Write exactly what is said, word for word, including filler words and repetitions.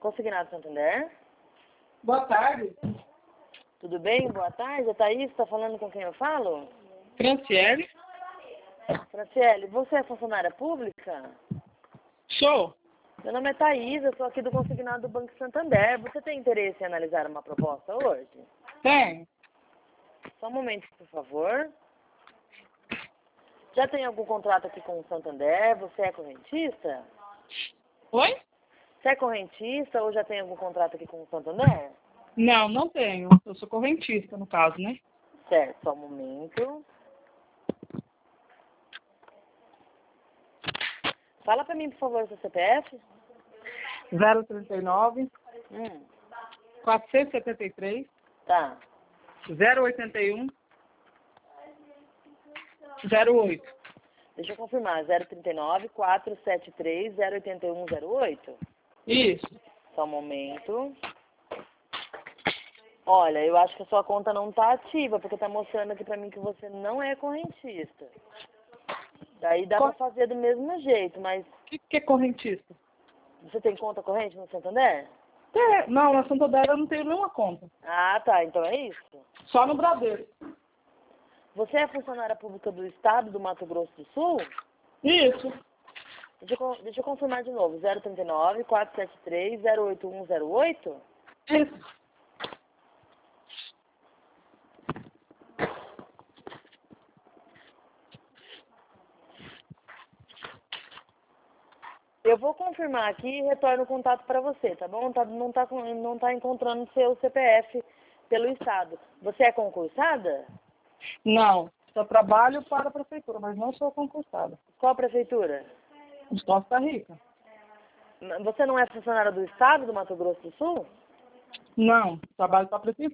Consignado Santander. Boa tarde. Tudo bem? Boa tarde. A Thaís está falando com quem eu falo? Franciele. Franciele, você é funcionária pública? Sou. Meu nome é Thaís, eu sou aqui do Consignado do Banco Santander. Você tem interesse em analisar uma proposta hoje? Tem. Só um momento, por favor. Já tem algum contrato aqui com o Santander? Você é correntista? Oi? Você é correntista ou já tem algum contrato aqui com o Santander? Não, não tenho. Eu sou correntista, no caso, né? Certo, só um momento. Fala pra mim, por favor, o seu C P F. zero trinta e nove, Hum, quatrocentos e setenta e três, tá. zero oitenta e um, zero oito. Deixa eu confirmar. zero trinta e nove, quatrocentos e setenta e três, zero oitenta e um, zero oito. Isso. Só um momento. Olha, eu acho que a sua conta não tá ativa, porque tá mostrando aqui pra mim que você não é correntista. Daí dá Co- pra fazer do mesmo jeito, mas O que, que é correntista? você tem conta corrente no Santander? É, não, na Santander eu não tenho nenhuma conta. Ah, tá. Então é isso. Só no Bradesco. Você é funcionária pública do Estado do Mato Grosso do Sul? Isso. Deixa eu, con- deixa eu confirmar de novo. zero trinta e nove, quatrocentos e setenta e três, zero oitenta e um, zero oito? Isso. Eu vou confirmar aqui e retorno o contato para você, tá bom? Tá, não está não tá encontrando seu C P F pelo Estado. Você é concursada? Não. Só trabalho para a prefeitura, mas não sou concursada. Qual prefeitura? De Costa Rica. Você não é funcionária do Estado do Mato Grosso do Sul? Não. Trabalho para a prefeitura.